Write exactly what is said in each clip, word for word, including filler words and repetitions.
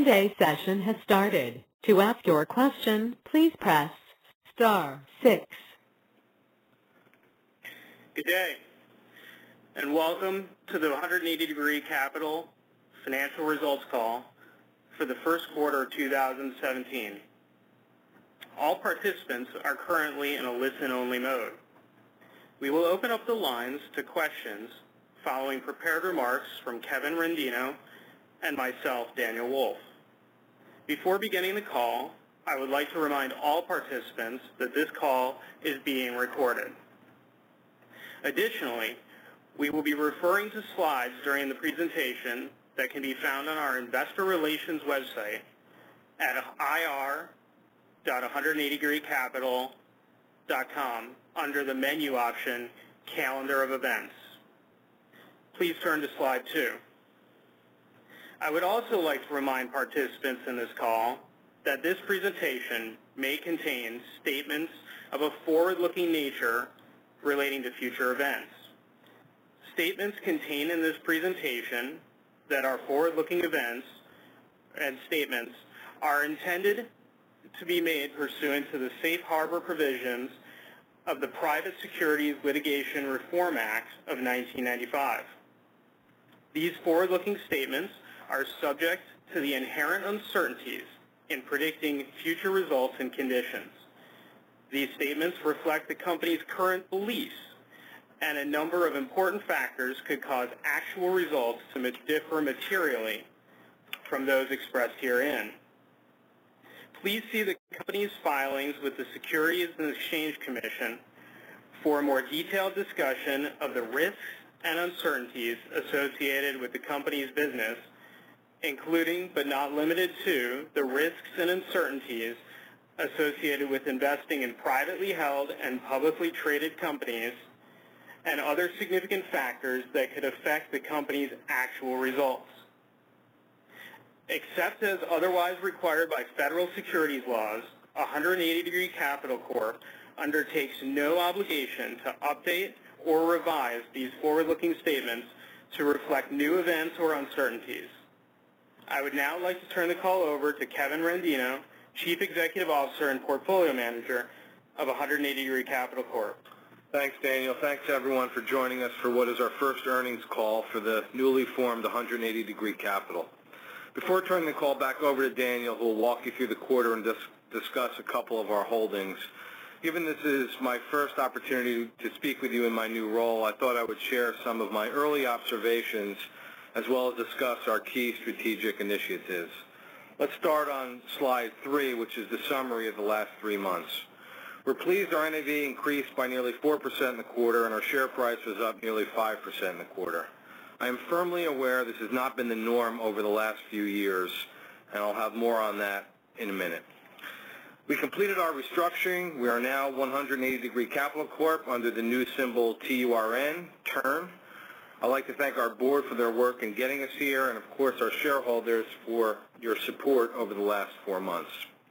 and A session has started. To ask your question, please press star six. Good day, and welcome to the one hundred eighty degree Capital Financial Results Call for the first quarter of two thousand seventeen. All participants are currently in a listen-only mode. We will open up the lines to questions following prepared remarks from Kevin Rendino and myself, Daniel Wolf. Before beginning the call, I would like to remind all participants that this call is being recorded. Additionally, we will be referring to slides during the presentation that can be found on our investor relations website at I R dot one hundred eighty degree capital dot com under the menu option, Calendar of Events. Please turn to slide two. I would also like to remind participants in this call that this presentation may contain statements of a forward-looking nature relating to future events. Statements contained in this presentation that are forward-looking events and statements are intended to be made pursuant to the safe harbor provisions of the Private Securities Litigation Reform Act of nineteen ninety-five. These forward-looking statements are subject to the inherent uncertainties in predicting future results and conditions. These statements reflect the company's current beliefs, and a number of important factors could cause actual results to differ materially from those expressed herein. Please see the company's filings with the Securities and Exchange Commission for a more detailed discussion of the risks and uncertainties associated with the company's business, including but not limited to the risks and uncertainties associated with investing in privately held and publicly traded companies and other significant factors that could affect the company's actual results. Except as otherwise required by federal securities laws, one hundred eighty degree Capital Corp undertakes no obligation to update or revise these forward-looking statements to reflect new events or uncertainties. I would now like to turn the call over to Kevin Rendino, Chief Executive Officer and Portfolio Manager of one hundred eighty degree Capital Corp. Thanks, Daniel. Thanks, everyone, for joining us for what is our first earnings call for the newly formed one hundred eighty degree Capital. Before turning the call back over to Daniel, who will walk you through the quarter and dis discuss a couple of our holdings, given this is my first opportunity to speak with you in my new role, I thought I would share some of my early observations as well as discuss our key strategic initiatives. Let's start on slide three, which is the summary of the last three months. We're pleased our N A V increased by nearly four percent in the quarter, and our share price was up nearly five percent in the quarter. I am firmly aware this has not been the norm over the last few years, and I'll have more on that in a minute. We completed our restructuring. We are now one hundred eighty degree Capital Corp under the new symbol T U R N, TURN. I'd like to thank our board for their work in getting us here, and of course our shareholders for your support over the last four months.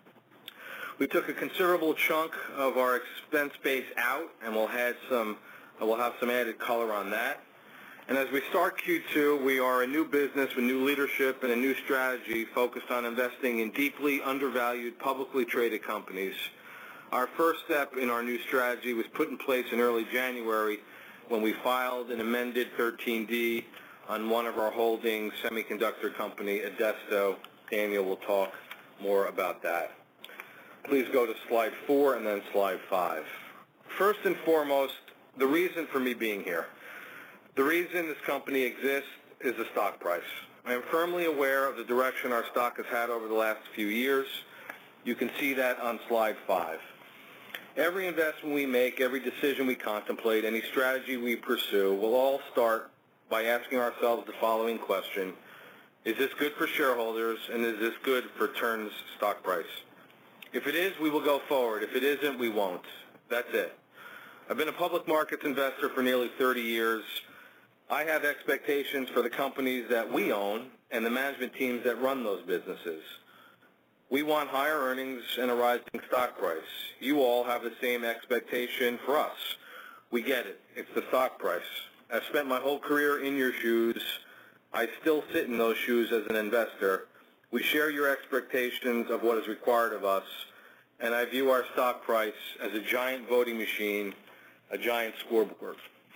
We took a considerable chunk of our expense base out, and we'll have some, we'll have some added color on that. And as we start Q two, we are a new business with new leadership and a new strategy focused on investing in deeply undervalued publicly traded companies. Our first step in our new strategy was put in place in early January when we filed an amended thirteen D on one of our holdings, semiconductor company, Adesto. Daniel will talk more about that. Please go to slide four and then slide five. First and foremost, the reason for me being here. The reason this company exists is the stock price. I am firmly aware of the direction our stock has had over the last few years. You can see that on slide five. Every investment we make, every decision we contemplate, any strategy we pursue will all start by asking ourselves the following question: is this good for shareholders, and is this good for TURN's stock price? If it is, we will go forward. If it isn't, we won't. That's it. I've been a public markets investor for nearly thirty years. I have expectations for the companies that we own and the management teams that run those businesses. We want higher earnings and a rising stock price. You all have the same expectation for us. We get it. It's the stock price. I've spent my whole career in your shoes. I still sit in those shoes as an investor, We share your expectations of what is required of us, and I view our stock price as a giant voting machine, a giant scoreboard.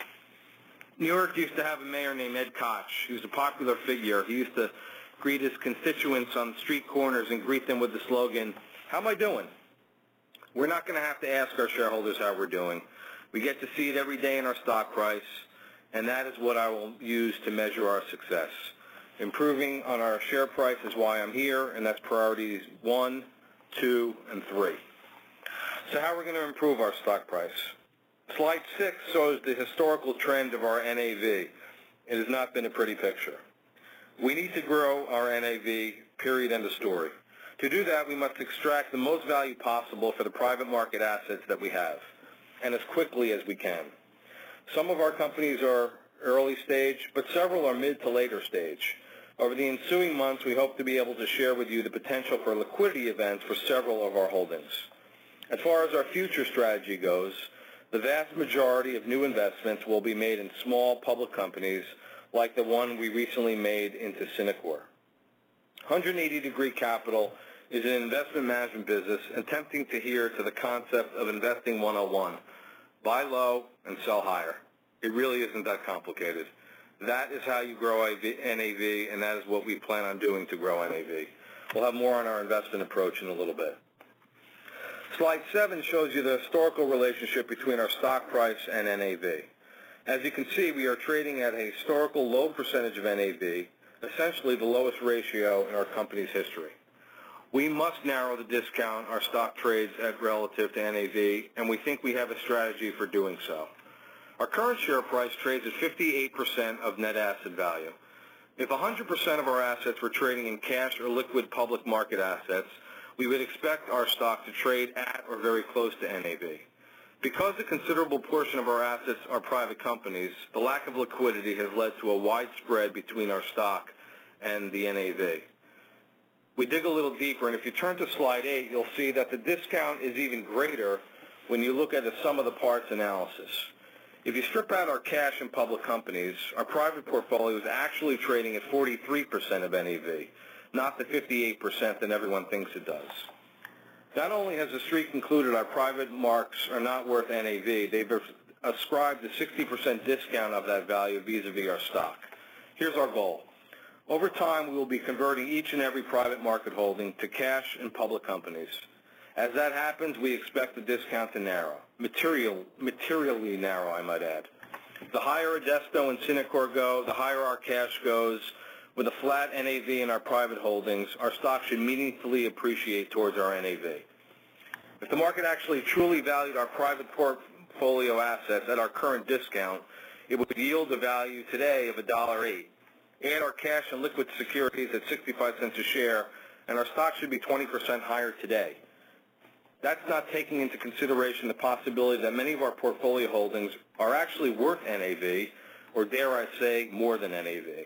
New York used to have a mayor named Ed Koch. He was a popular figure. He used to greet his constituents on street corners and greet them with the slogan, "How am I doing?" We're not going to have to ask our shareholders how we're doing. We get to see it every day in our stock price, and that is what I will use to measure our success. Improving on our share price is why I'm here, and that's priorities one, two, and three. So how are we going to improve our stock price? Slide six shows the historical trend of our N A V. It has not been a pretty picture. We need to grow our N A V, period, end of story. To do that, we must extract the most value possible for the private market assets that we have, and as quickly as we can. Some of our companies are early stage, but several are mid to later stage. Over the ensuing months, we hope to be able to share with you the potential for liquidity events for several of our holdings. As far as our future strategy goes, the vast majority of new investments will be made in small public companies like the one we recently made into Synacor. one hundred eighty degree Capital is an investment management business attempting to adhere to the concept of investing one oh one. Buy low and sell higher. It really isn't that complicated. That is how you grow N A V, and that is what we plan on doing to grow N A V. We'll have more on our investment approach in a little bit. Slide seven shows you the historical relationship between our stock price and N A V. As you can see, we are trading at a historical low percentage of N A V, essentially the lowest ratio in our company's history. We must narrow the discount our stock trades at relative to N A V, and we think we have a strategy for doing so. Our current share price trades at fifty-eight percent of net asset value. If one hundred percent of our assets were trading in cash or liquid public market assets, we would expect our stock to trade at or very close to N A V. Because a considerable portion of our assets are private companies, the lack of liquidity has led to a wide spread between our stock and the N A V. We dig a little deeper, and if you turn to slide eight, you'll see that the discount is even greater when you look at the sum of the parts analysis. If you strip out our cash and public companies, our private portfolio is actually trading at forty-three percent of N A V, not the fifty-eight percent that everyone thinks it does. Not only has the Street concluded our private marks are not worth N A V, they've ascribed a sixty percent discount of that value vis-a-vis our stock. Here's our goal. Over time, we will be converting each and every private market holding to cash and public companies. As that happens, we expect the discount to narrow, material, materially narrow, I might add. The higher Adesto and Synacor go, the higher our cash goes. With a flat N A V in our private holdings, our stock should meaningfully appreciate towards our N A V. If the market actually truly valued our private portfolio assets at our current discount, it would yield a value today of one dollar and eight cents. Add our cash and liquid securities at sixty-five cents a share, and our stock should be twenty percent higher today. That's not taking into consideration the possibility that many of our portfolio holdings are actually worth N A V, or dare I say, more than N A V.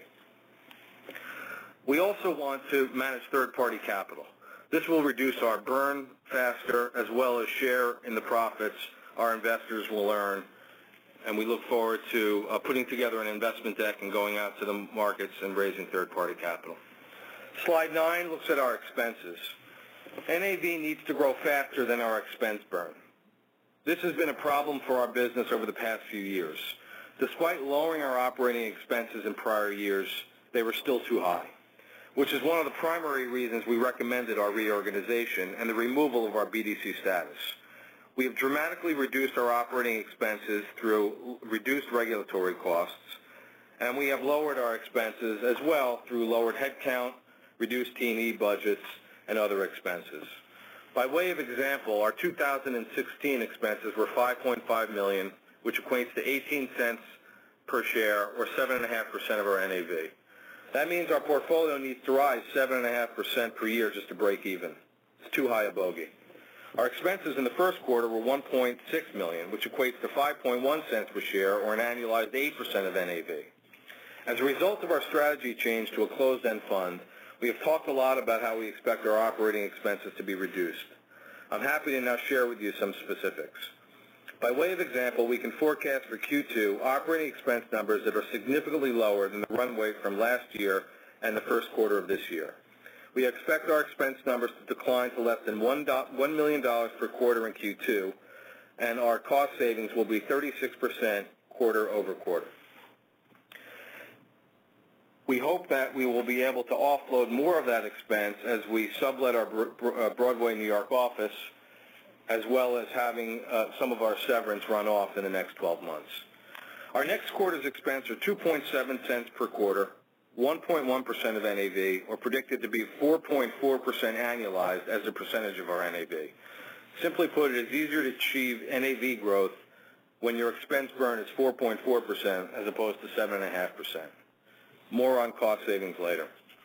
We also want to manage third-party capital. This will reduce our burn faster, as well as share in the profits our investors will earn, and we look forward to uh, putting together an investment deck and going out to the markets and raising third-party capital. Slide nine looks at our expenses. N A V needs to grow faster than our expense burn. This has been a problem for our business over the past few years. Despite lowering our operating expenses in prior years, they were still too high, which is one of the primary reasons we recommended our reorganization and the removal of our B D C status. We have dramatically reduced our operating expenses through reduced regulatory costs, and we have lowered our expenses as well through lowered headcount, reduced T and E budgets, and other expenses. By way of example, our two thousand sixteen expenses were five point five million dollars, which equates to eighteen cents per share, or seven point five percent of our N A V. That means our portfolio needs to rise seven point five percent per year just to break even. It's too high a bogey. Our expenses in the first quarter were one point six million dollars, which equates to five point one cents per share, or an annualized eight percent of N A V. As a result of our strategy change to a closed-end fund, we have talked a lot about how we expect our operating expenses to be reduced. I'm happy to now share with you some specifics. By way of example, we can forecast for Q two operating expense numbers that are significantly lower than the run rate from last year and the first quarter of this year. We expect our expense numbers to decline to less than one million dollars per quarter in Q two, and our cost savings will be thirty-six percent quarter over quarter. We hope that we will be able to offload more of that expense as we sublet our Broadway, New York office, as well as having uh, some of our severance run off in the next twelve months. Our next quarter's expense are two point seven cents per quarter, one point one percent of N A V, or predicted to be four point four percent annualized as a percentage of our N A V. Simply put, it is easier to achieve N A V growth when your expense burn is four point four percent as opposed to seven point five percent. More on cost savings later.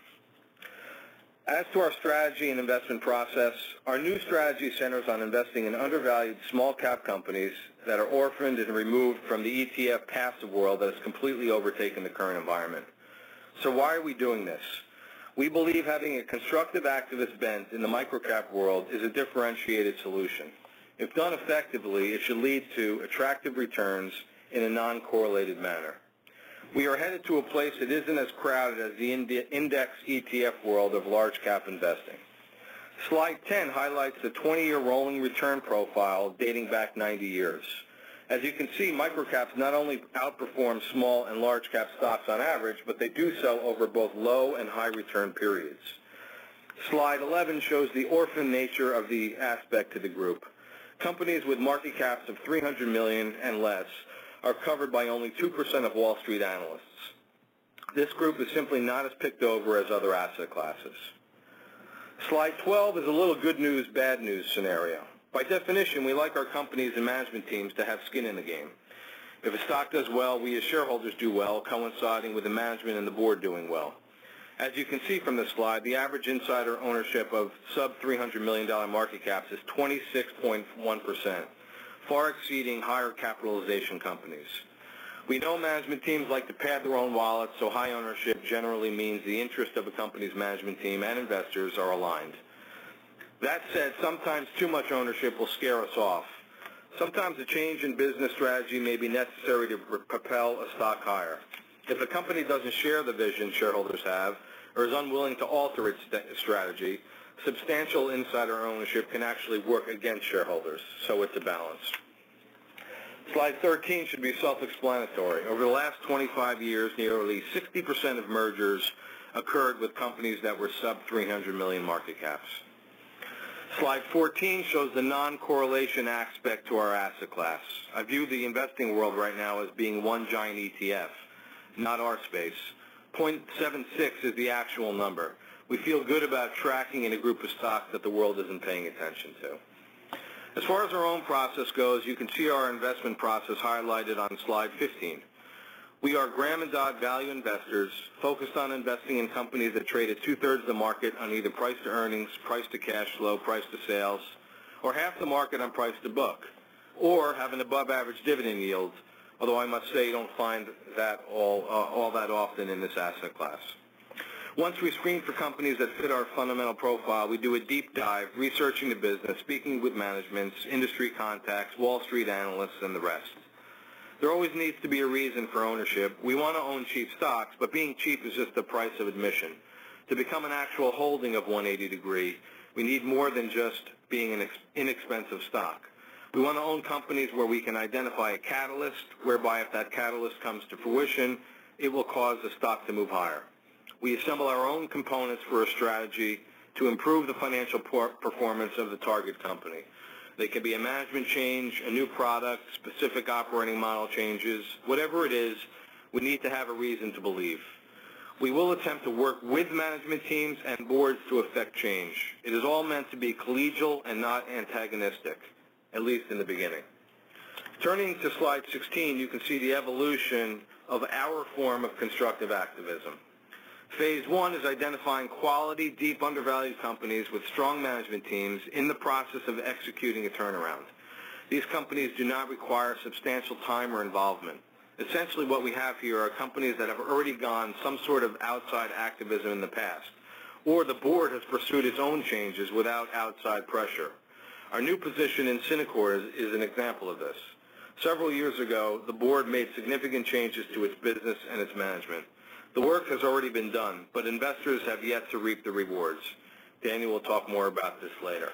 As to our strategy and investment process, our new strategy centers on investing in undervalued small-cap companies that are orphaned and removed from the E T F passive world that has completely overtaken the current environment. So why are we doing this? We believe having a constructive activist bent in the microcap world is a differentiated solution. If done effectively, it should lead to attractive returns in a non-correlated manner. We are headed to a place that isn't as crowded as the index E T F world of large cap investing. Slide ten highlights the twenty-year rolling return profile dating back ninety years. As you can see, microcaps not only outperform small and large cap stocks on average, but they do so over both low and high return periods. Slide eleven shows the orphan nature of the aspect to the group. Companies with market caps of three hundred million dollars and less are covered by only two percent of Wall Street analysts. This group is simply not as picked over as other asset classes. Slide twelve is a little good news, bad news scenario. By definition, we like our companies and management teams to have skin in the game. If a stock does well, we as shareholders do well, coinciding with the management and the board doing well. As you can see from this slide, the average insider ownership of sub three hundred million dollars market caps is twenty-six point one percent. Far exceeding higher capitalization companies. We know management teams like to pad their own wallets, so high ownership generally means the interest of a company's management team and investors are aligned. That said, sometimes too much ownership will scare us off. Sometimes a change in business strategy may be necessary to propel a stock higher. If a company doesn't share the vision shareholders have, or is unwilling to alter its strategy, substantial insider ownership can actually work against shareholders, so it's a balance. Slide thirteen should be self-explanatory. Over the last twenty-five years, nearly sixty percent of mergers occurred with companies that were sub three hundred million market caps. Slide fourteen shows the non-correlation aspect to our asset class. I view the investing world right now as being one giant E T F, not our space. zero point seven six is the actual number. We feel good about tracking in a group of stocks that the world isn't paying attention to. As far as our own process goes, you can see our investment process highlighted on slide fifteen. We are Graham and Dodd value investors focused on investing in companies that trade at two-thirds of the market on either price to earnings, price to cash flow, price to sales, or half the market on price to book, or have an above-average dividend yield, although I must say you don't find that all, uh, all that often in this asset class. Once we screen for companies that fit our fundamental profile, we do a deep dive, researching the business, speaking with managements, industry contacts, Wall Street analysts, and the rest. There always needs to be a reason for ownership. We want to own cheap stocks, but being cheap is just the price of admission. To become an actual holding of one eighty degree, we need more than just being an inexpensive stock. We want to own companies where we can identify a catalyst, whereby if that catalyst comes to fruition, it will cause the stock to move higher. We assemble our own components for a strategy to improve the financial performance of the target company. They can be a management change, a new product, specific operating model changes. Whatever it is, we need to have a reason to believe. We will attempt to work with management teams and boards to effect change. It is all meant to be collegial and not antagonistic, at least in the beginning. Turning to slide sixteen, you can see the evolution of our form of constructive activism. Phase one is identifying quality, deep undervalued companies with strong management teams in the process of executing a turnaround. These companies do not require substantial time or involvement. Essentially what we have here are companies that have already gone some sort of outside activism in the past, or the board has pursued its own changes without outside pressure. Our new position in Synacor is, is an example of this. Several years ago, the board made significant changes to its business and its management. The work has already been done, but investors have yet to reap the rewards. Daniel will talk more about this later.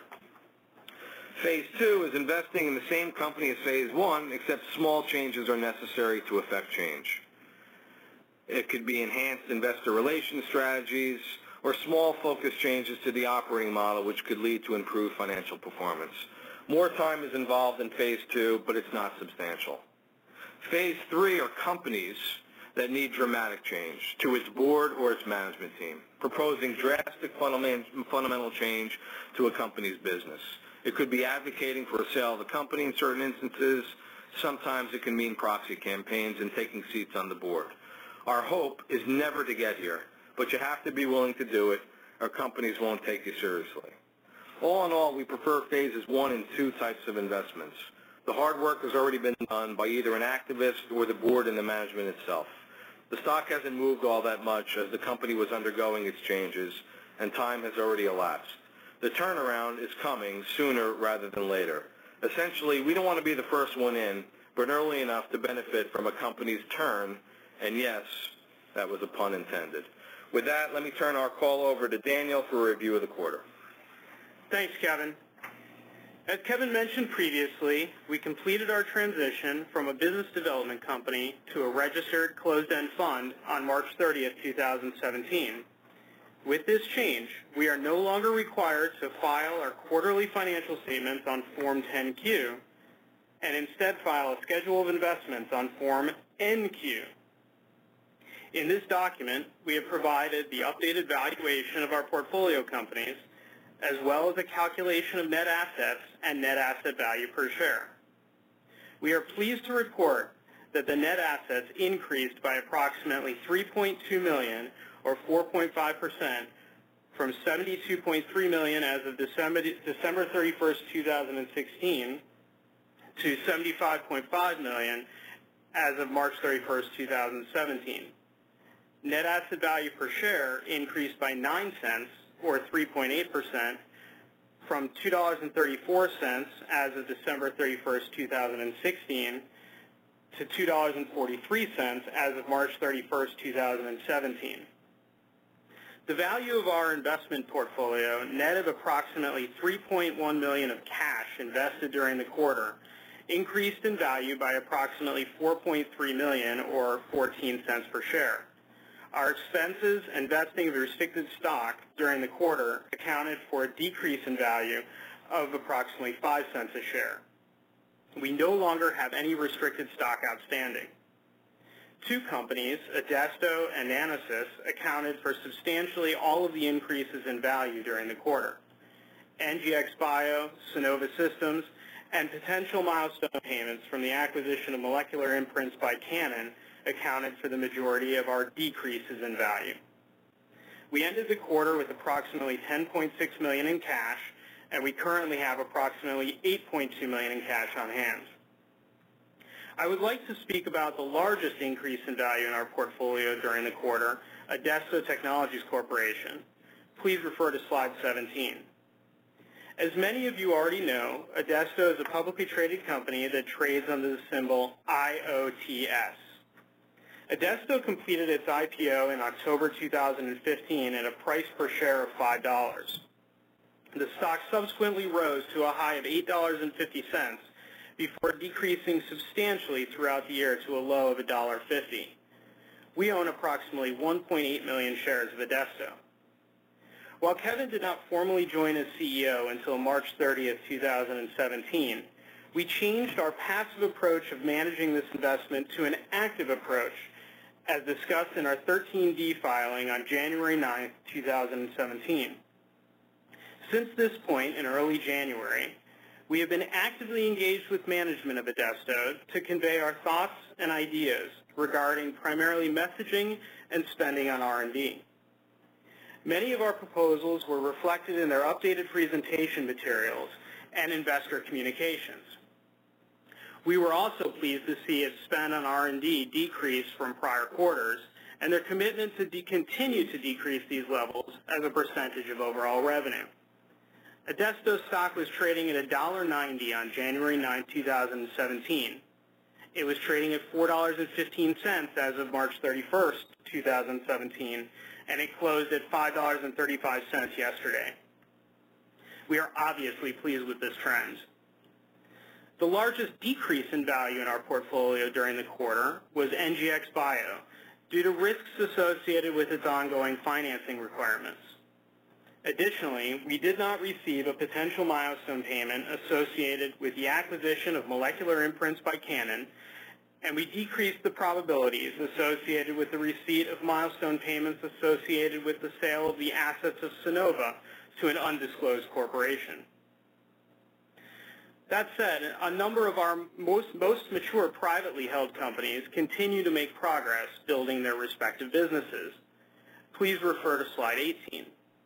Phase two is investing in the same company as Phase one, except small changes are necessary to effect change. It could be enhanced investor relations strategies or small focus changes to the operating model, which could lead to improved financial performance. More time is involved in Phase two, but it's not substantial. Phase three are companies that need dramatic change to its board or its management team, proposing drastic fundamental change to a company's business. It could be advocating for a sale of the company in certain instances. Sometimes it can mean proxy campaigns and taking seats on the board. Our hope is never to get here, but you have to be willing to do it, or companies won't take you seriously. All in all, we prefer phases one and two types of investments. The hard work has already been done by either an activist or the board and the management itself. The stock hasn't moved all that much as the company was undergoing its changes, and time has already elapsed. The turnaround is coming sooner rather than later. Essentially, we don't want to be the first one in, but early enough to benefit from a company's turn, and yes, that was a pun intended. With that, let me turn our call over to Daniel for a review of the quarter. Thanks, Kevin. As Kevin mentioned previously, we completed our transition from a business development company to a registered closed-end fund on March thirtieth, two thousand seventeen. With this change, we are no longer required to file our quarterly financial statements on Form ten Q and instead file a schedule of investments on Form N Q. In this document, we have provided the updated valuation of our portfolio companies, as well as a calculation of net assets and net asset value per share. We are pleased to report that the net assets increased by approximately three point two million dollars or four point five percent from seventy-two point three million dollars as of December, December thirty-first, two thousand sixteen to seventy-five point five million dollars as of March thirty-first, two thousand seventeen. Net asset value per share increased by nine cents or three point eight percent from two dollars and thirty-four cents as of December thirty-first, two thousand sixteen to two dollars and forty-three cents as of March thirty-first, two thousand seventeen. The value of our investment portfolio, net of approximately three point one million dollars of cash invested during the quarter, increased in value by approximately four point three million dollars or fourteen cents per share. Our expenses and vesting of restricted stock during the quarter accounted for a decrease in value of approximately five cents a share. We no longer have any restricted stock outstanding. Two companies, Adesto and Nanosys, accounted for substantially all of the increases in value during the quarter. N G X Bio, Sonova Systems, and potential milestone payments from the acquisition of Molecular Imprints by Canon accounted for the majority of our decreases in value. We ended the quarter with approximately ten point six million dollars in cash, and we currently have approximately eight point two million dollars in cash on hand. I would like to speak about the largest increase in value in our portfolio during the quarter, Adesto Technologies Corporation. Please refer to slide seventeen. As many of you already know, Adesto is a publicly traded company that trades under the symbol I O T S. Adesto completed its I P O in October two thousand fifteen at a price per share of five dollars. The stock subsequently rose to a high of eight dollars and fifty cents before decreasing substantially throughout the year to a low of one dollar and fifty cents. We own approximately one point eight million shares of Adesto. While Kevin did not formally join as C E O until March thirtieth, two thousand seventeen, we changed our passive approach of managing this investment to an active approach, as discussed in our thirteen D filing on January ninth, two thousand seventeen. Since this point in early January, we have been actively engaged with management of Adesto to convey our thoughts and ideas regarding primarily messaging and spending on R and D. Many of our proposals were reflected in their updated presentation materials and investor communications. We were also pleased to see its spend on R and D decrease from prior quarters and their commitment to de- continue to decrease these levels as a percentage of overall revenue. Adesto stock was trading at one dollar and ninety cents on January ninth, two thousand seventeen. It was trading at four dollars and fifteen cents as of March thirty-first, two thousand seventeen, and it closed at five dollars and thirty-five cents yesterday. We are obviously pleased with this trend. The largest decrease in value in our portfolio during the quarter was N G X Bio, due to risks associated with its ongoing financing requirements. Additionally, we did not receive a potential milestone payment associated with the acquisition of Molecular Imprints by Canon, and we decreased the probabilities associated with the receipt of milestone payments associated with the sale of the assets of Sonova to an undisclosed corporation. That said, a number of our most, most mature privately held companies continue to make progress building their respective businesses. Please refer to slide eighteen.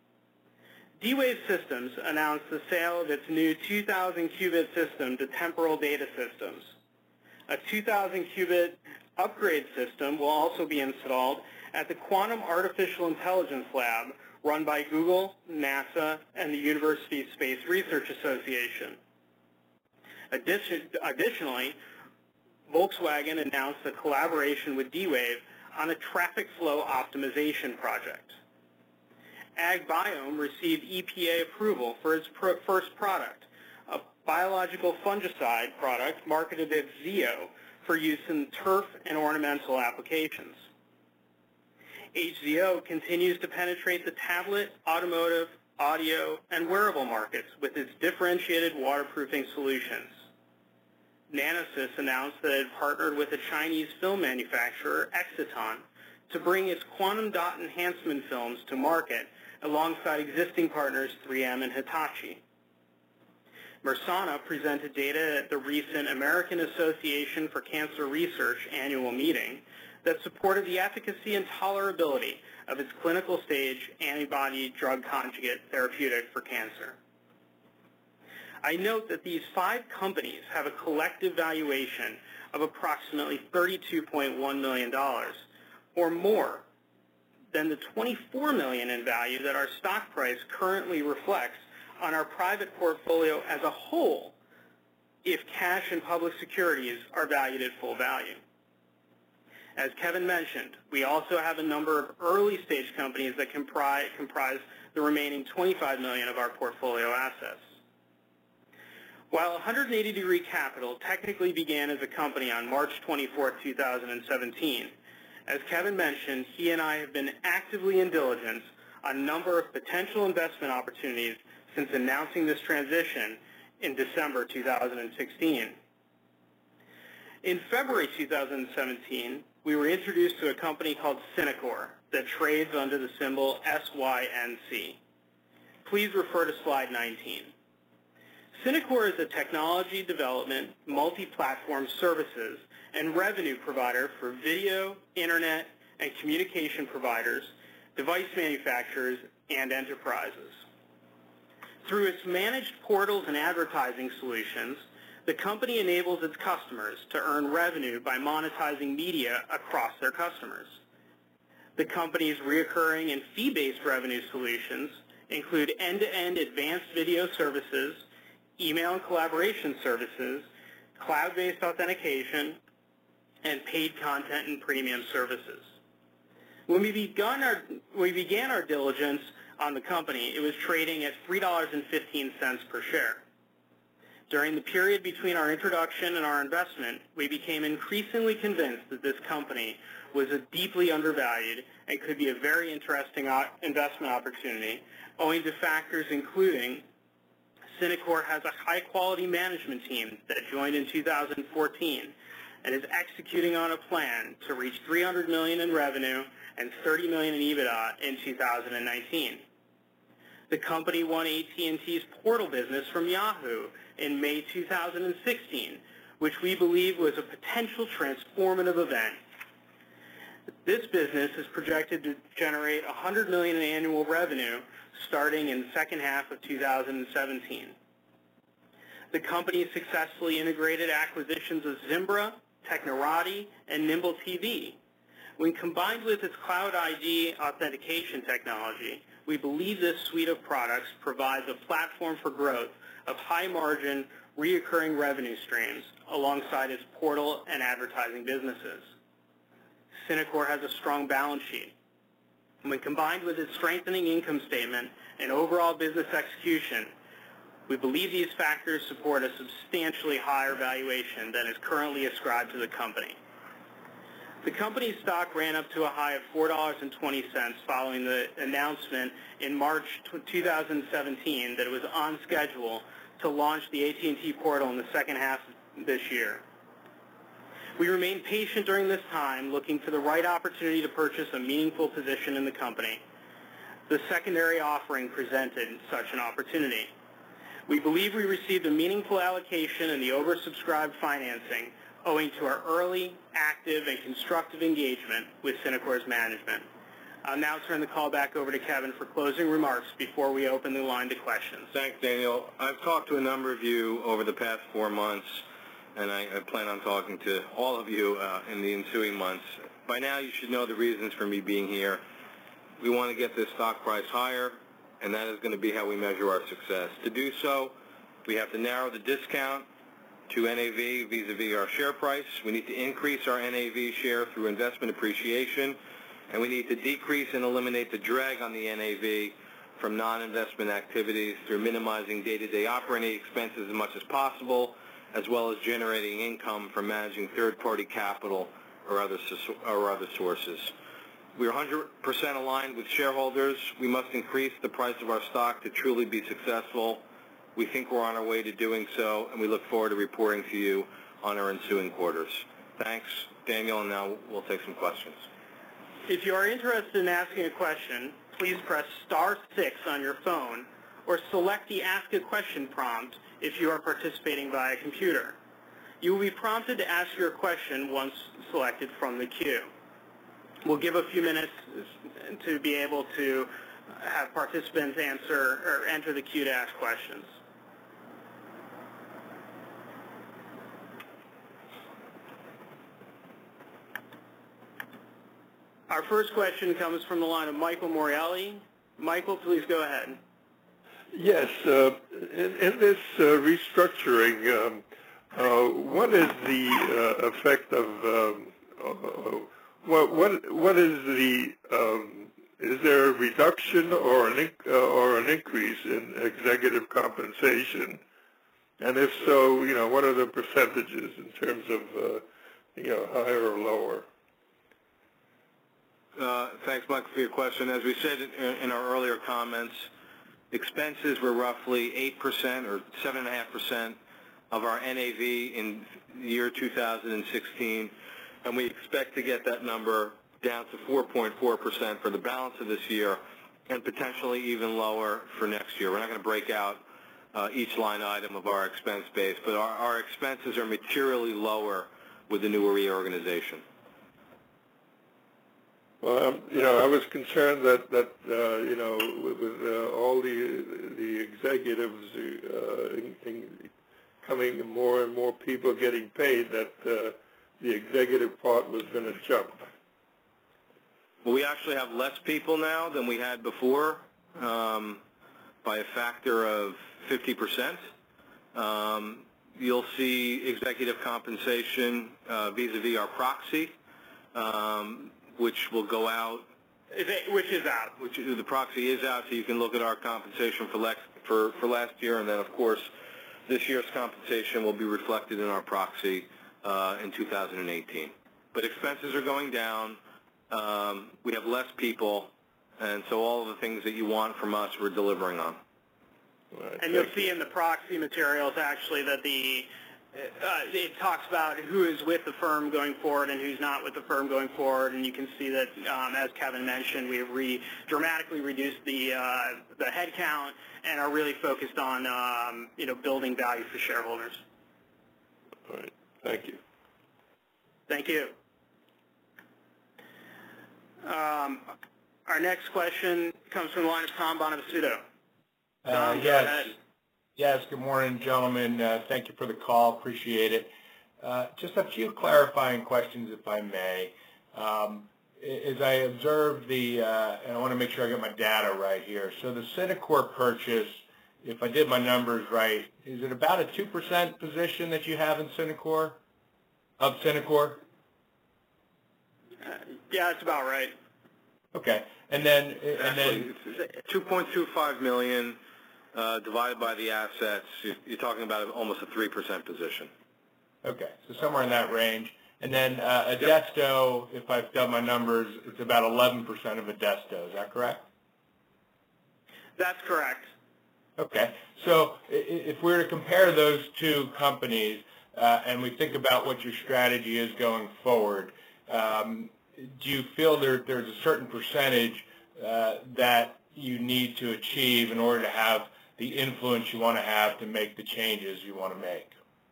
D-Wave Systems announced the sale of its new two thousand qubit system to Temporal Data Systems. A two thousand qubit upgrade system will also be installed at the Quantum Artificial Intelligence Lab run by Google, NASA, and the University Space Research Association. Addition, additionally, Volkswagen announced a collaboration with D-Wave on a traffic flow optimization project. AgBiome received E P A approval for its pro first product, a biological fungicide product marketed as Zeo for use in turf and ornamental applications. H Z O continues to penetrate the tablet, automotive, audio, and wearable markets with its differentiated waterproofing solutions. Nanosys announced that it had partnered with a Chinese film manufacturer, Exciton, to bring its quantum dot enhancement films to market alongside existing partners three M and Hitachi. Mersana presented data at the recent American Association for Cancer Research annual meeting that supported the efficacy and tolerability of its clinical stage antibody drug conjugate therapeutic for cancer. I note that these five companies have a collective valuation of approximately thirty-two point one million dollars, or more than the twenty-four million dollars in value that our stock price currently reflects on our private portfolio as a whole if cash and public securities are valued at full value. As Kevin mentioned, we also have a number of early-stage companies that comprise, comprise the remaining twenty-five million dollars of our portfolio assets. While one hundred eighty degree Capital technically began as a company on March twenty-fourth, two thousand seventeen, as Kevin mentioned, he and I have been actively in diligence on a number of potential investment opportunities since announcing this transition in December two thousand sixteen. In February two thousand seventeen, we were introduced to a company called Synacor that trades under the symbol S Y N C. Please refer to slide nineteen. Synacor is a technology development, multi-platform services, and revenue provider for video, internet, and communication providers, device manufacturers, and enterprises. Through its managed portals and advertising solutions, the company enables its customers to earn revenue by monetizing media across their customers. The company's recurring and fee-based revenue solutions include end-to-end advanced video services, email and collaboration services, cloud-based authentication, and paid content and premium services. When we began our, we began our diligence on the company, it was trading at three dollars and fifteen cents per share. During the period between our introduction and our investment, we became increasingly convinced that this company was a deeply undervalued and could be a very interesting investment opportunity, owing to factors including Synacor has a high-quality management team that joined in two thousand fourteen and is executing on a plan to reach three hundred million dollars in revenue and thirty million dollars in EBITDA in two thousand nineteen. The company won A T and T's portal business from Yahoo in May two thousand sixteen, which we believe was a potential transformative event. This business is projected to generate one hundred million dollars in annual revenue starting in the second half of two thousand seventeen. The company successfully integrated acquisitions of Zimbra, Technorati, and Nimble T V. When combined with its Cloud I D authentication technology, we believe this suite of products provides a platform for growth of high-margin, recurring revenue streams alongside its portal and advertising businesses. Synacor has a strong balance sheet. When combined with its strengthening income statement and overall business execution, we believe these factors support a substantially higher valuation than is currently ascribed to the company. The company's stock ran up to a high of four dollars and twenty cents following the announcement in March two thousand seventeen that it was on schedule to launch the A T and T portal in the second half of this year. We remained patient during this time, looking for the right opportunity to purchase a meaningful position in the company. The secondary offering presented such an opportunity. We believe we received a meaningful allocation in the oversubscribed financing owing to our early, active, and constructive engagement with Synacor's management. I'll now turn the call back over to Kevin for closing remarks before we open the line to questions. Thanks, Daniel. I've talked to a number of you over the past four months, and I, I plan on talking to all of you uh, in the ensuing months. By now, you should know the reasons for me being here. We want to get this stock price higher, and that is going to be how we measure our success. To do so, we have to narrow the discount to N A V vis-a-vis our share price. We need to increase our N A V share through investment appreciation, and we need to decrease and eliminate the drag on the N A V from non-investment activities through minimizing day-to-day operating expenses as much as possible, as well as generating income from managing third-party capital or other, or other sources. We are one hundred percent aligned with shareholders. We must increase the price of our stock to truly be successful. We think we're on our way to doing so, and we look forward to reporting to you on our ensuing quarters. Thanks, Daniel, and now we'll take some questions. If you are interested in asking a question, please press star six on your phone or select the Ask a Question prompt if you are participating via computer. You will be prompted to ask your question once selected from the queue. We'll give a few minutes to be able to have participants answer or enter the queue to ask questions. Our first question comes from the line of Michael Morelli. Michael, please go ahead. Yes, uh, in, in this uh, restructuring, um, uh, what is the uh, effect of, um, uh, what, what, what is the, um, is there a reduction or an, uh, or an increase in executive compensation? And if so, you know, what are the percentages in terms of, uh, you know, higher or lower? Uh, thanks, Michael, for your question. As we said in, in our earlier comments, expenses were roughly eight percent or seven point five percent of our N A V in the year two thousand sixteen, and we expect to get that number down to four point four percent for the balance of this year and potentially even lower for next year. We're not going to break out uh, each line item of our expense base, but our, our expenses are materially lower with the newer reorganization. Well, um, you know, I was concerned that, that uh, you know, with, with uh, all the the executives uh, in, in coming, more and more people getting paid, that uh, the executive part was going to jump. Well, we actually have less people now than we had before, um, by a factor of fifty percent. Um, you'll see executive compensation uh, vis-a-vis our proxy, um, which will go out. Is it, which is out? Which the proxy is out, so you can look at our compensation for, lex, for for last year, and then of course, this year's compensation will be reflected in our proxy uh, in two thousand eighteen. But expenses are going down. Um, we have less people, and so all of the things that you want from us, we're delivering on. Right. And you'll see in the proxy materials actually that the uh, it talks about who is with the firm going forward and who's not with the firm going forward, and you can see that, um, as Kevin mentioned, we have re dramatically reduced the uh, the head count and are really focused on um, you know building value for shareholders. All right. Thank you. Thank you. Um, our next question comes from the line of Tom Bonavisuto. Uh, yes. Yes, good morning, gentlemen. Uh, thank you for the call. Appreciate it. Uh, just a few clarifying questions, if I may. Um, as I observed the, uh, and I want to make sure I get my data right here. So the Synacor purchase if I did my numbers right, is it about a two percent position that you have in Synacor, of Synacor? Uh, yeah, that's about right. Okay, and then and Actually, then two point two five million uh, divided by the assets. You're, you're talking about almost a three percent position. okay, so somewhere in that range. And then uh, Adesto, yep. If I've done my numbers, it's about eleven percent of Adesto. Is that correct? That's correct. Okay, so if we were to compare those two companies uh, and we think about what your strategy is going forward, um, do you feel there, there's a certain percentage uh, that you need to achieve in order to have the influence you want to have to make the changes you want to make?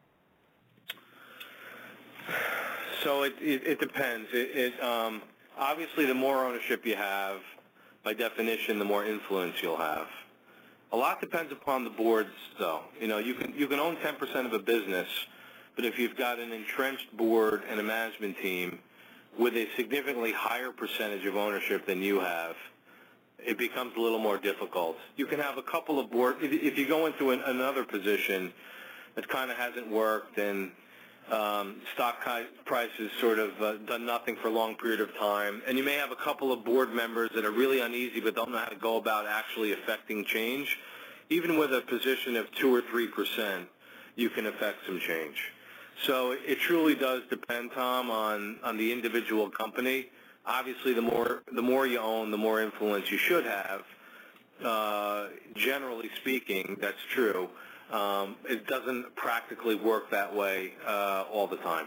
So it, it, it depends. It, it, um, obviously, the more ownership you have, by definition, the more influence you'll have. A lot depends upon the boards, though. You know, you can you can own ten percent of a business, but if you've got an entrenched board and a management team with a significantly higher percentage of ownership than you have, it becomes a little more difficult. You can have a couple of board. If, if you go into an, another position that kind of hasn't worked and um, stock prices sort of uh, done nothing for a long period of time, and you may have a couple of board members that are really uneasy but don't know how to go about actually affecting change. Even with a position of two or three percent, you can affect some change. So it truly does depend, Tom, on on the individual company. Obviously, the more the more you own, the more influence you should have. Uh, generally speaking, that's true. Um, it doesn't practically work that way uh, all the time.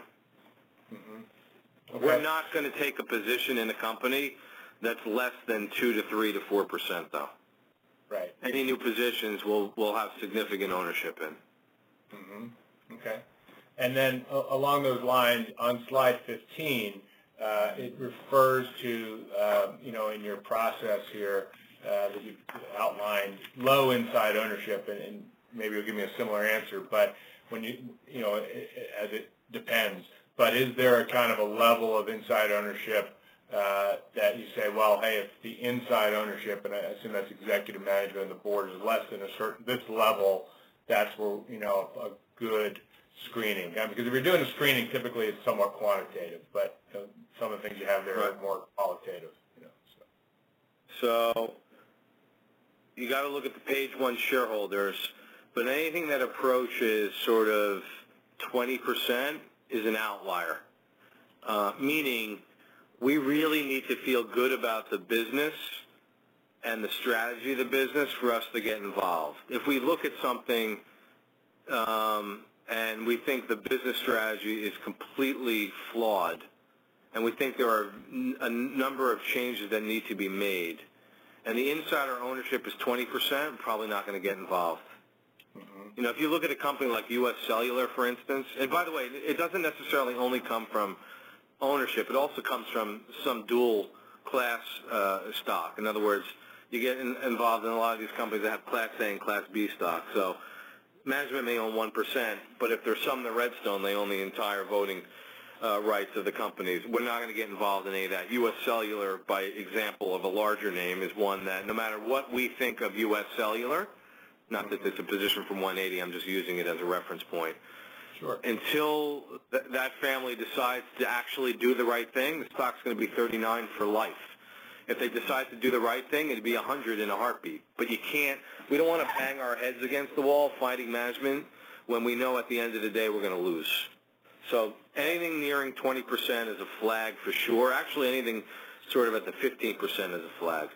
Mm-hmm. Okay. We're not going to take a position in a company that's less than two to three to four percent, though. Right. Any new positions will will have significant ownership in. Mm-hmm. Okay. And then uh, along those lines, on slide fifteen, uh, it refers to uh, you know in your process here uh, that you've outlined low inside ownership, and, and maybe you'll give me a similar answer, but when you, you know, it, it, as it depends, but is there a kind of a level of inside ownership uh, that you say, well, hey, if the inside ownership, and I assume that's executive management and the board, is less than a certain, this level, that's where, you know, a good screening. Yeah, because if you're doing a screening, typically it's somewhat quantitative, but you know, some of the things you have there right. are more qualitative. You know, so. so you got to look at the page one shareholders. But anything that approaches sort of twenty percent is an outlier, uh, meaning we really need to feel good about the business and the strategy of the business for us to get involved. If we look at something um, and we think the business strategy is completely flawed and we think there are a number of changes that need to be made, and the insider ownership is twenty percent, we're probably not going to get involved. You know, if you look at a company like U S Cellular, for instance, and by the way, it doesn't necessarily only come from ownership. It also comes from some dual class uh, stock. In other words, you get in, involved in a lot of these companies that have Class A and Class B stock. So management may own one percent, but if there's some in the Redstone, they own the entire voting uh, rights of the companies. We're not going to get involved in any of that. U S Cellular, by example of a larger name, is one that no matter what we think of U S Cellular, not that it's a position from one eighty, I'm just using it as a reference point. Sure. Until th that family decides to actually do the right thing, the stock's going to be thirty-nine for life. If they decide to do the right thing, it'd be one hundred in a heartbeat. But you can't, we don't want to bang our heads against the wall fighting management when we know at the end of the day we're going to lose. So anything nearing twenty percent is a flag for sure. Actually, anything sort of at the fifteen percent is a flag.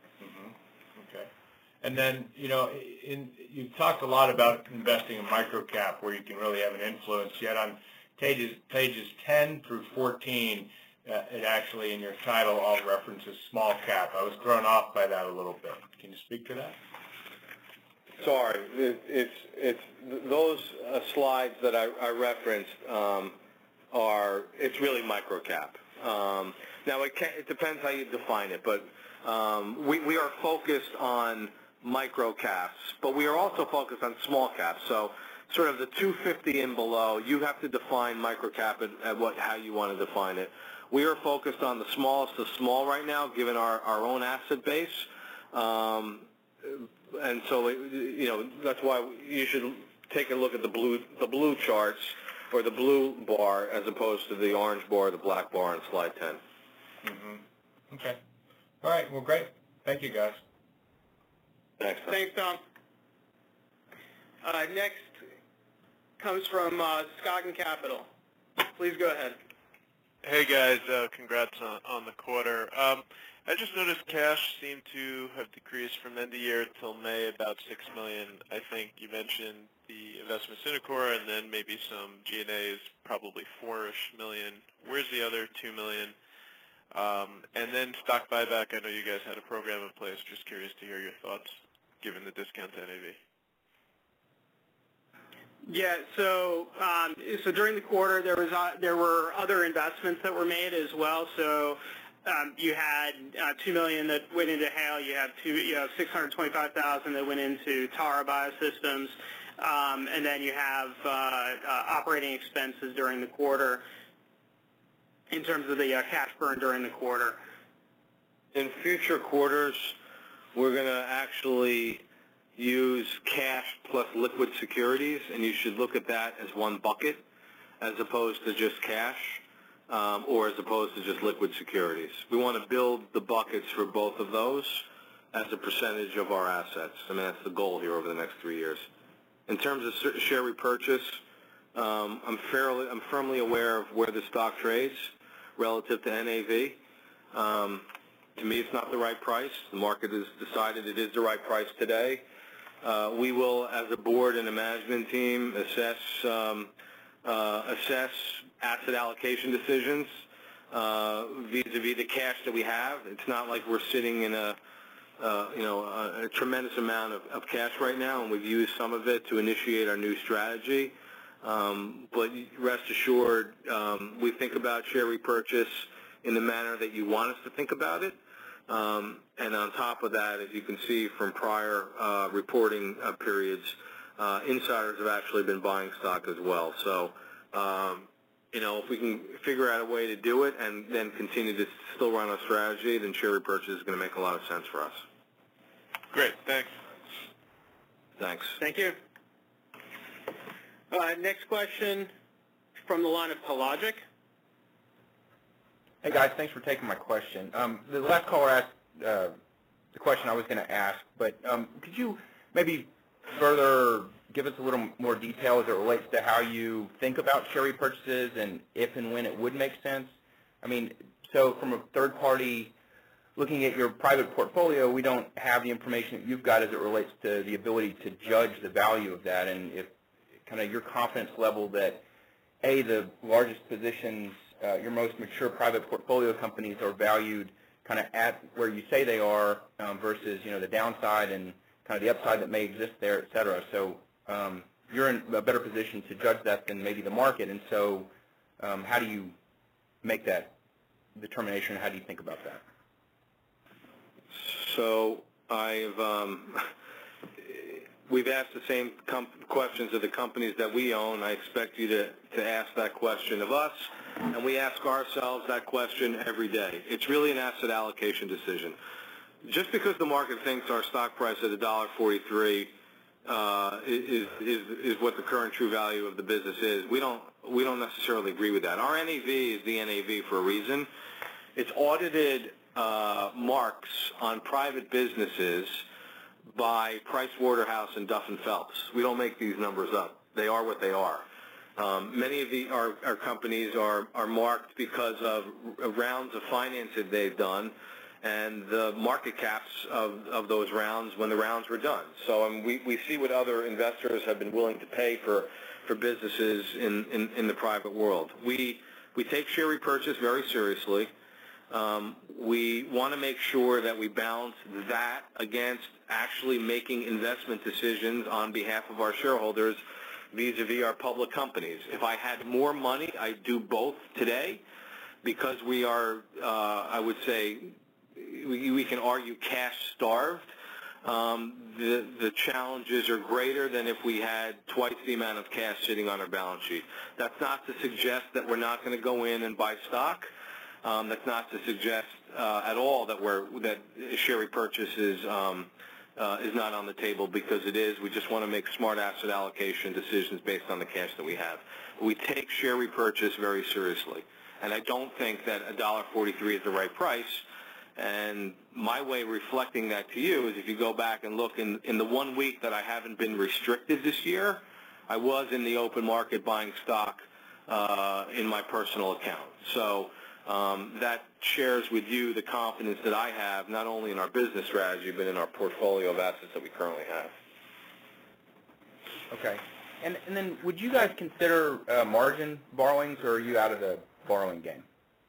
And then, you know, in, you've talked a lot about investing in microcap where you can really have an influence, yet on pages, pages ten through fourteen, uh, it actually, in your title, all references small cap. I was thrown off by that a little bit. Can you speak to that? Sorry, it, it's, it's those uh, slides that I, I referenced um, are, it's really microcap. Um, now, it, can, it depends how you define it, but um, we, we are focused on micro caps, but we are also focused on small caps. So sort of the two fifty and below, you have to define micro cap at, at what, how you want to define it. We are focused on the smallest of small right now, given our, our own asset base. Um, and so, you know, that's why you should take a look at the blue, the blue charts or the blue bar as opposed to the orange bar or the black bar on slide ten. Mm-hmm. Okay. All right. Well, great. Thank you, guys. Thanks, Tom. Thanks, Tom. Uh, next comes from uh, Scoggin Capital. Please go ahead. Hey guys, uh, congrats on, on the quarter. Um, I just noticed cash seemed to have decreased from end of year till May about six million dollars. I think you mentioned the investment Synacor and then maybe some G and A is probably four-ish million. Where's the other two million dollars? Um, and then stock buyback, I know you guys had a program in place. Just curious to hear your thoughts given the discount to N A V. Yeah, so um, so during the quarter there was uh, there were other investments that were made as well. So um, you had uh, two million dollars that went into Hale. You have two, you have six hundred twenty-five thousand dollars that went into Tara Biosystems, um, and then you have uh, uh, operating expenses during the quarter in terms of the uh, cash burn during the quarter. In future quarters, we're going to actually use cash plus liquid securities, and you should look at that as one bucket as opposed to just cash um, or as opposed to just liquid securities. We want to build the buckets for both of those as a percentage of our assets. I mean, that's the goal here over the next three years. In terms of share repurchase, um, I'm, fairly, I'm firmly aware of where the stock trades relative to N A V. Um, to me, it's not the right price. The market has decided it is the right price today. Uh, we will, as a board and a management team, assess um, uh, assess asset allocation decisions uh, vis-a-vis the cash that we have. It's not like we're sitting in a uh, you know a, a tremendous amount of, of cash right now, and we've used some of it to initiate our new strategy. Um, but rest assured, um, we think about share repurchase in the manner that you want us to think about it. Um, and on top of that, as you can see from prior uh, reporting uh, periods, uh, insiders have actually been buying stock as well. So, um, you know, if we can figure out a way to do it and then continue to still run our strategy, then share repurchase is going to make a lot of sense for us. Great, thanks. Thanks. Thank you. Uh, next question from the line of Pelagic. Hey guys, thanks for taking my question. Um, the last caller asked uh, the question I was going to ask, but um, could you maybe further give us a little more detail as it relates to how you think about share repurchases and if and when it would make sense? I mean, so from a third party looking at your private portfolio, we don't have the information that you've got as it relates to the ability to judge the value of that, and if kind of your confidence level that, A, the largest positions, Uh, your most mature private portfolio companies are valued kind of at where you say they are um, versus, you know, the downside and kind of the upside that may exist there, et cetera. So um, you're in a better position to judge that than maybe the market. And so um, how do you make that determination? How do you think about that? So I've um, we've asked the same com questions of the companies that we own. I expect you to, to ask that question of us. And we ask ourselves that question every day. It's really an asset allocation decision. Just because the market thinks our stock price at one dollar forty-three uh, is, is, is what the current true value of the business is, we don't, we don't necessarily agree with that. Our N A V is the N A V for a reason. It's audited uh, marks on private businesses by Pricewaterhouse and Duff and Phelps. We don't make these numbers up. They are what they are. Um, many of the, our, our companies are, are marked because of rounds of financing they've done and the market caps of, of those rounds when the rounds were done. So um, we, we see what other investors have been willing to pay for, for businesses in, in, in the private world. We, we take share repurchase very seriously. Um, we want to make sure that we balance that against actually making investment decisions on behalf of our shareholders vis-a-vis our public companies. If I had more money, I'd do both today because we are, uh, I would say, we, we can argue cash-starved. Um, the, the challenges are greater than if we had twice the amount of cash sitting on our balance sheet. That's not to suggest that we're not going to go in and buy stock. Um, that's not to suggest uh, at all that we're that share repurchase is um, uh, is not on the table, because it is. We just want to make smart asset allocation decisions based on the cash that we have. We take share repurchase very seriously, and I don't think that one dollar forty-three is the right price. And my way of reflecting that to you is if you go back and look in, in the one week that I haven't been restricted this year, I was in the open market buying stock uh, in my personal account. So um, that shares with you the confidence that I have, not only in our business strategy, but in our portfolio of assets that we currently have. Okay. And, and then would you guys consider uh, margin borrowings, or are you out of the borrowing game?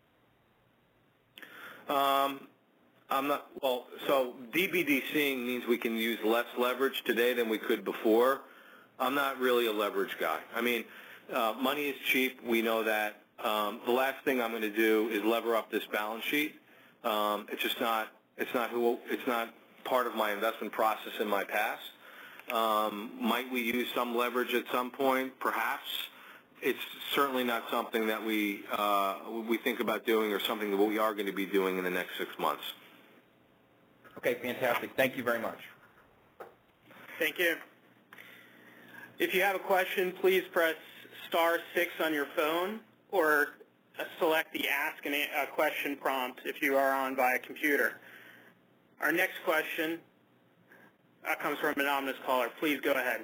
Um, I'm not, well, so DBDCing means we can use less leverage today than we could before. I'm not really a leverage guy. I mean, uh, money is cheap. We know that. Um, the last thing I'm going to do is lever up this balance sheet. Um, it's just not, it's not who, it's not part of my investment process in my past. Um, might we use some leverage at some point? Perhaps. It's certainly not something that we uh, we think about doing, or something that we are going to be doing in the next six months. Okay, fantastic. Thank you very much. Thank you. If you have a question, please press star six on your phone, or select the Ask a Question prompt if you are on via computer. Our next question uh, comes from an anonymous caller. Please go ahead.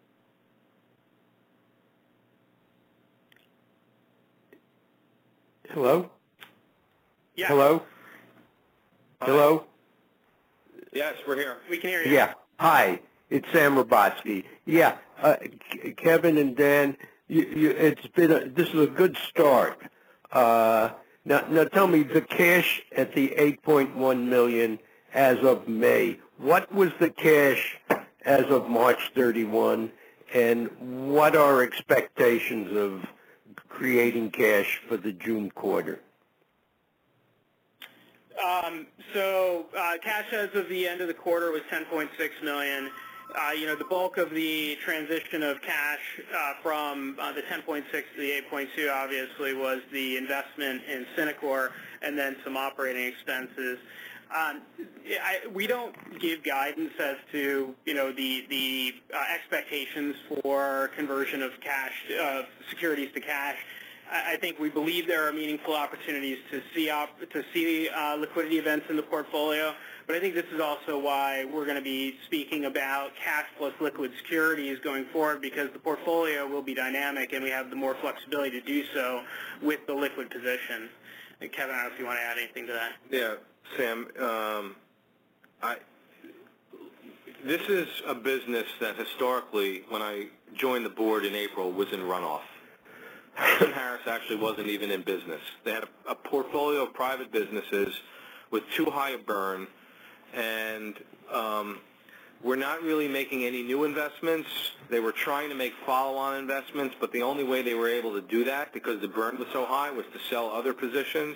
Hello? Yeah. Hello? Hello? Yes, we're here. We can hear you. Yeah. Hi. It's Sam Robatsky. Yeah. Uh, K- Kevin and Dan, you, you, it's been a, this is a good start. Uh, now, now tell me, the cash at the eight point one million as of May, what was the cash as of March thirty-first, and what are expectations of creating cash for the June quarter? Um, so uh, cash as of the end of the quarter was ten point six million dollars. Uh, you know, the bulk of the transition of cash uh, from uh, the ten point six to the eight point two obviously was the investment in Synacor, and then some operating expenses. Um, I, we don't give guidance as to, you know, the the uh, expectations for conversion of cash, of securities to cash. I, I think we believe there are meaningful opportunities to see op, to see uh, liquidity events in the portfolio. But I think this is also why we're going to be speaking about cash plus liquid securities going forward, because the portfolio will be dynamic and we have the more flexibility to do so with the liquid position. And Kevin, I don't know if you want to add anything to that. Yeah, Sam, um, I, this is a business that historically, when I joined the board in April, was in runoff. Harris and Harris actually wasn't even in business. They had a, a portfolio of private businesses with too high a burn, and um, we're not really making any new investments. They were trying to make follow-on investments, but the only way they were able to do that, because the burn was so high, was to sell other positions.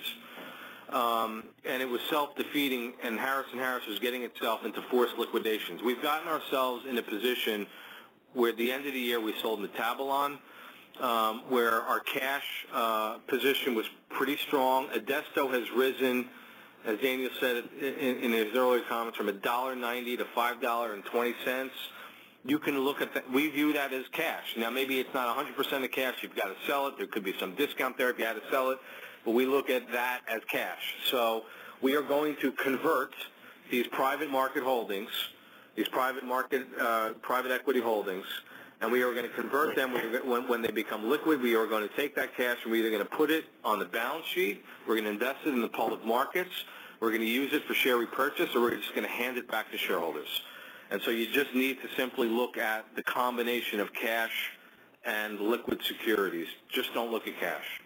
Um, and it was self-defeating, and Harris and Harris was getting itself into forced liquidations. We've gotten ourselves in a position where at the end of the year we sold Metabolon, um, where our cash uh, position was pretty strong. Adesto has risen, as Daniel said in, in his earlier comments, from one dollar ninety to five dollars and twenty cents. You can look at that. We view that as cash. Now, maybe it's not one hundred percent of cash. You've got to sell it. There could be some discount there if you had to sell it. But we look at that as cash. So we are going to convert these private market holdings, these private market, uh, private equity holdings, and we are going to convert them when, when they become liquid. We are going to take that cash and we're either going to put it on the balance sheet, we're going to invest it in the public markets, we're going to use it for share repurchase, or we're just going to hand it back to shareholders. And so you just need to simply look at the combination of cash and liquid securities. Just don't look at cash.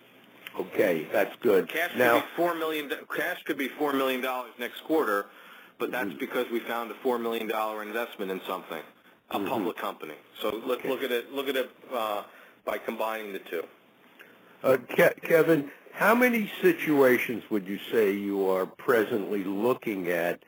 Okay, that's good. Cash Now, could be four million. Cash could be four million dollars next quarter, but that's because we found a four million dollar investment in something, a mm-hmm. public company. So let's Okay. look at it. Look at it uh, by combining the two. Uh, Ke- Kevin, how many situations would you say you are presently looking at,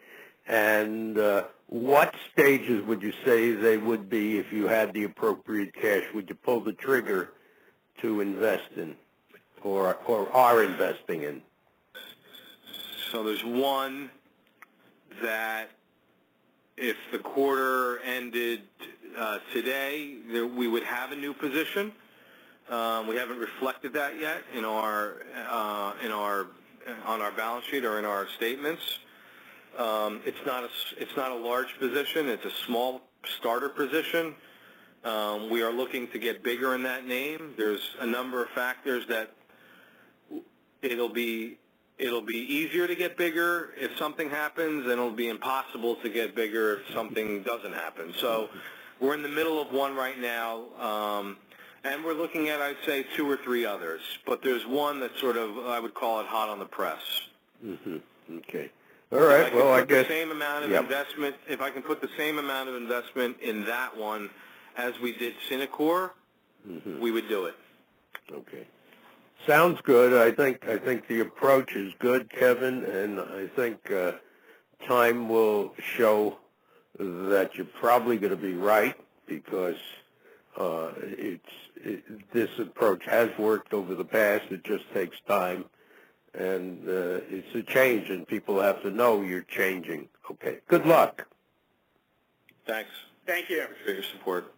and uh, what stages would you say they would be if you had the appropriate cash? Would you pull the trigger to invest in, or or are investing in? So there's one that if the quarter ended uh, today, there, we would have a new position. Um, we haven't reflected that yet in our uh, in our on our balance sheet or in our statements. Um, it's not a it's not a large position. It's a small starter position. Um, we are looking to get bigger in that name. There's a number of factors that it'll be it'll be easier to get bigger if something happens, and it'll be impossible to get bigger if something doesn't happen. So we're in the middle of one right now, um, and we're looking at, I'd say, two or three others. But there's one that's sort of, I would call it hot on the press. Mm-hmm. Okay. All right. I well, I put guess the same amount of yep. investment. If I can put the same amount of investment in that one as we did Synacor, mm-hmm. we would do it. Okay. Sounds good. I think I think the approach is good, Kevin, and I think uh, time will show that you're probably going to be right, because uh, it's it, this approach has worked over the past. It just takes time, and uh, it's a change, and people have to know you're changing. Okay. Good luck. Thanks. Thank you. Appreciate your support.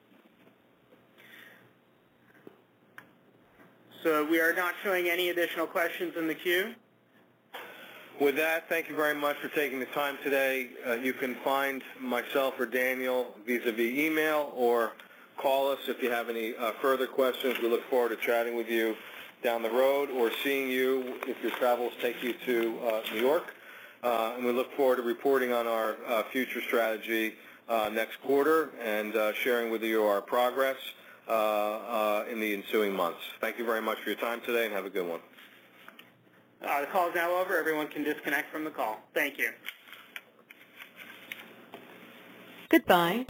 So we are not showing any additional questions in the queue. With that, thank you very much for taking the time today. Uh, you can find myself or Daniel vis-a-vis email, or call us if you have any uh, further questions. We look forward to chatting with you down the road, or seeing you if your travels take you to uh, New York. Uh, and we look forward to reporting on our uh, future strategy uh, next quarter, and uh, sharing with you our progress Uh, uh, in the ensuing months. Thank you very much for your time today, and have a good one. Uh, the call is now over. Everyone can disconnect from the call. Thank you. Goodbye.